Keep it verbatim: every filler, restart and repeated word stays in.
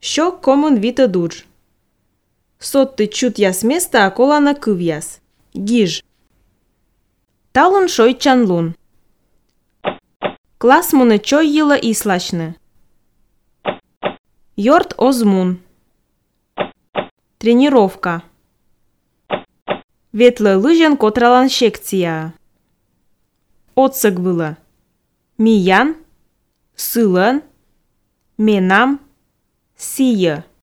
Що комун віта дур. Сотты чут яс места аколана кыв яс. Гиж. Талун шой чанлун. Класс муны чой йыла ислачны. Йорт озмун. Тренировка. Ветлы лыжен котралан секция. Отсык было. Миян, сылын, менам, сие.